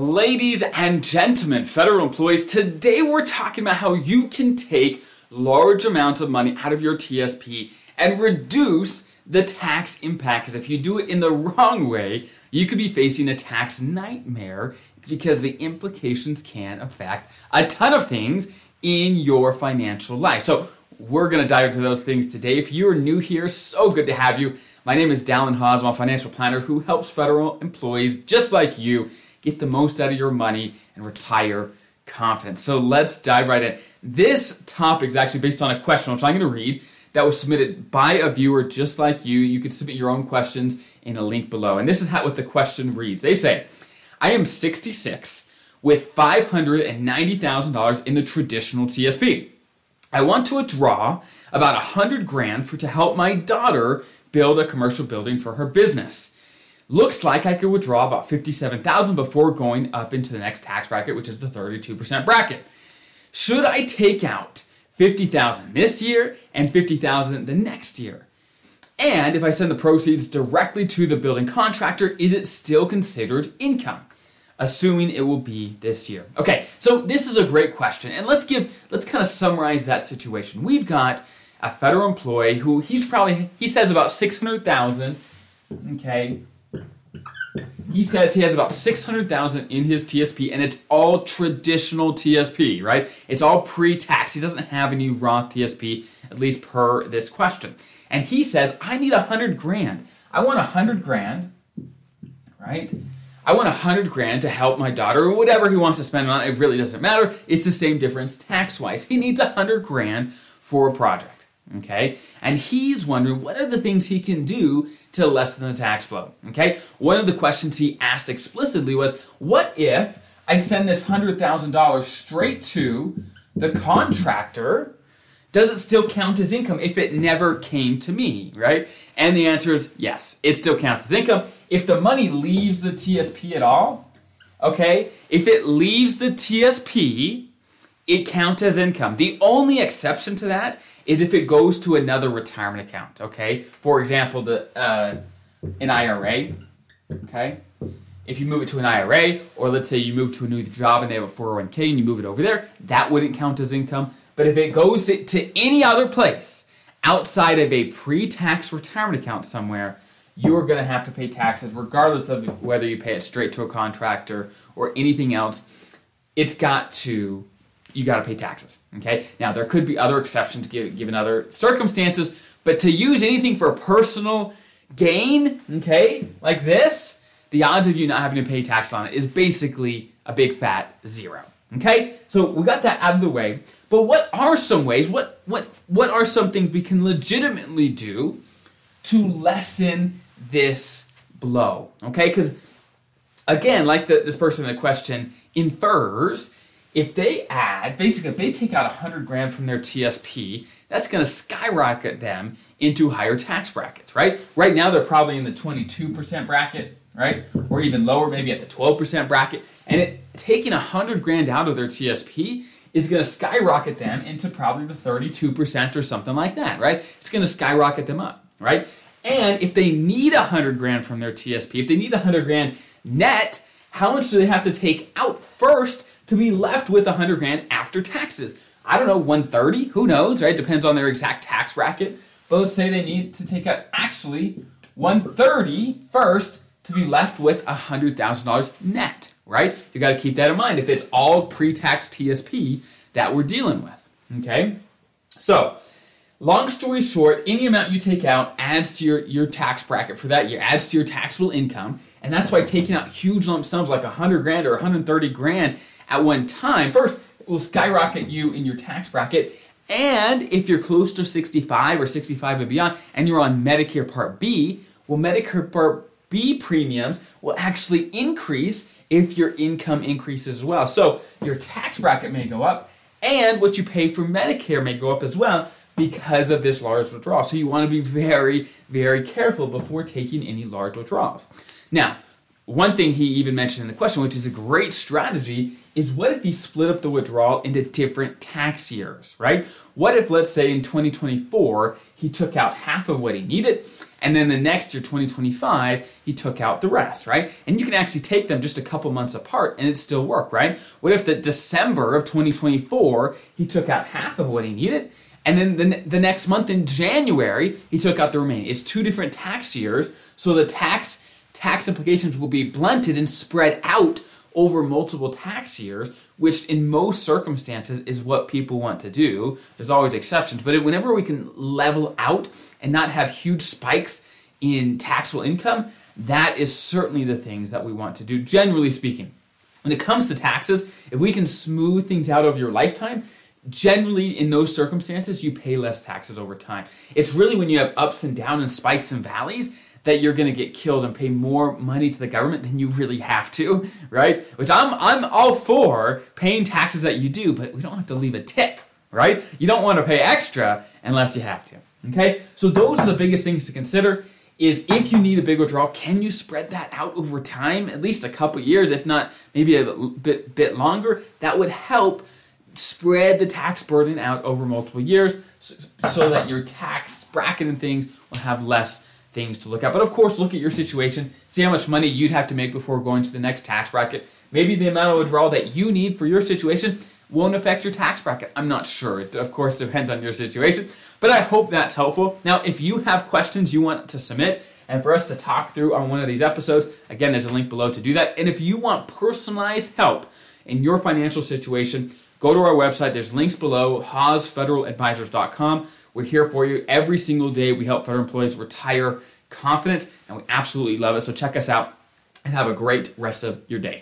Ladies and gentlemen, federal employees, today we're talking about how you can take large amounts of money out of your TSP and reduce the tax impact. Because if you do it in the wrong way, you could be facing a tax nightmare because the implications can affect a ton of things in your financial life. So we're going to dive into those things today. If you're new here, so good to have you. My name is Dallin Haas. I'm a financial planner who helps federal employees just like you get the most out of your money and retire confident. So let's dive right in. This topic is actually based on a question, which I'm going to read, that was submitted by a viewer just like you. You can submit your own questions in a link below. And this is what the question reads. They say, I am 66 with $590,000 in the traditional TSP. I want to withdraw about $100,000 to help my daughter build a commercial building for her business. Looks like I could withdraw about $57,000 before going up into the next tax bracket, which is the 32% bracket. Should I take out $50,000 this year and $50,000 the next year? And if I send the proceeds directly to the building contractor, is it still considered income? Assuming it will be this year. Okay, so this is a great question, and let's kind of summarize that situation. We've got a federal employee who he says about $600,000. Okay, he says he has about $600,000 in his TSP, and it's all traditional TSP, right? It's all pre-tax. He doesn't have any Roth TSP, at least per this question. And he says, I need $100,000. I want $100,000, right? I want $100,000 to help my daughter, or whatever he wants to spend on. It really doesn't matter. It's the same difference tax-wise. He needs $100,000 for a project. Okay, and he's wondering what are the things he can do to lessen the tax blow. Okay, one of the questions he asked explicitly was, what if I send this $100,000 straight to the contractor? Does it still count as income if it never came to me, right? And the answer is yes, it still counts as income. If the money leaves the TSP at all, okay, if it leaves the TSP, it counts as income. The only exception to that is if it goes to another retirement account, okay? For example, an IRA, okay? If you move it to an IRA, or let's say you move to a new job and they have a 401k and you move it over there, that wouldn't count as income. But if it goes to any other place outside of a pre-tax retirement account somewhere, you're going to have to pay taxes regardless of whether you pay it straight to a contractor or anything else. You got to pay taxes, okay? Now, there could be other exceptions given other circumstances, but to use anything for personal gain, okay, like this, the odds of you not having to pay tax on it is basically a big fat zero, okay? So we got that out of the way, but what are some ways, what are some things we can legitimately do to lessen this blow, okay? Because, again, like this person in the question infers, if they take out $100,000 from their TSP, that's going to skyrocket them into higher tax brackets, right? Right now, they're probably in the 22% bracket, right? Or even lower, maybe at the 12% bracket. And taking $100,000 out of their TSP is going to skyrocket them into probably the 32% or something like that, right? It's going to skyrocket them up, right? And if they need $100,000 from their TSP, if they need $100,000 net, how much do they have to take out first to be left with $100,000 after taxes? I don't know, 130? Who knows, right? Depends on their exact tax bracket. But let's say they need to take out actually 130 first to be left with $100,000 net, right? You got to keep that in mind if it's all pre-tax TSP that we're dealing with, okay? So, long story short, any amount you take out adds to your tax bracket for that year, adds to your taxable income, and that's why taking out huge lump sums like $100,000 or $130,000 at one time, first, it will skyrocket you in your tax bracket, and if you're close to 65 or 65 and beyond, and you're on Medicare Part B, well, Medicare Part B premiums will actually increase if your income increases as well. So your tax bracket may go up, and what you pay for Medicare may go up as well because of this large withdrawal. So you want to be very, very careful before taking any large withdrawals. Now, one thing he even mentioned in the question, which is a great strategy, is what if he split up the withdrawal into different tax years, right? What if, let's say, in 2024, he took out half of what he needed, And then the next year, 2025, he took out the rest, right? And you can actually take them just a couple months apart and it still work, right? What if the December of 2024, he took out half of what he needed? And then the next month in January, he took out the remaining. It's 2 different tax years, so the tax implications will be blunted and spread out over multiple tax years, which in most circumstances is what people want to do. There's always exceptions, but whenever we can level out and not have huge spikes in taxable income, that is certainly the things that we want to do, generally speaking. When it comes to taxes, if we can smooth things out over your lifetime, generally in those circumstances, you pay less taxes over time. It's really when you have ups and downs and spikes and valleys that you're going to get killed and pay more money to the government than you really have to, right? Which I'm all for paying taxes that you do, but we don't have to leave a tip, right? You don't want to pay extra unless you have to, okay? So those are the biggest things to consider is if you need a big withdrawal, can you spread that out over time, at least a couple years, if not maybe a bit longer? That would help spread the tax burden out over multiple years so that your tax bracket and things will have less things to look at. But of course, look at your situation, see how much money you'd have to make before going to the next tax bracket. Maybe the amount of withdrawal that you need for your situation won't affect your tax bracket. I'm not sure. It, of course, depends on your situation. But I hope that's helpful. Now, if you have questions you want to submit and for us to talk through on one of these episodes, again, there's a link below to do that. And if you want personalized help in your financial situation, go to our website. There's links below, HawesFederalAdvisors.com. We're here for you every single day. We help federal employees retire confident, and we absolutely love it. So check us out and have a great rest of your day.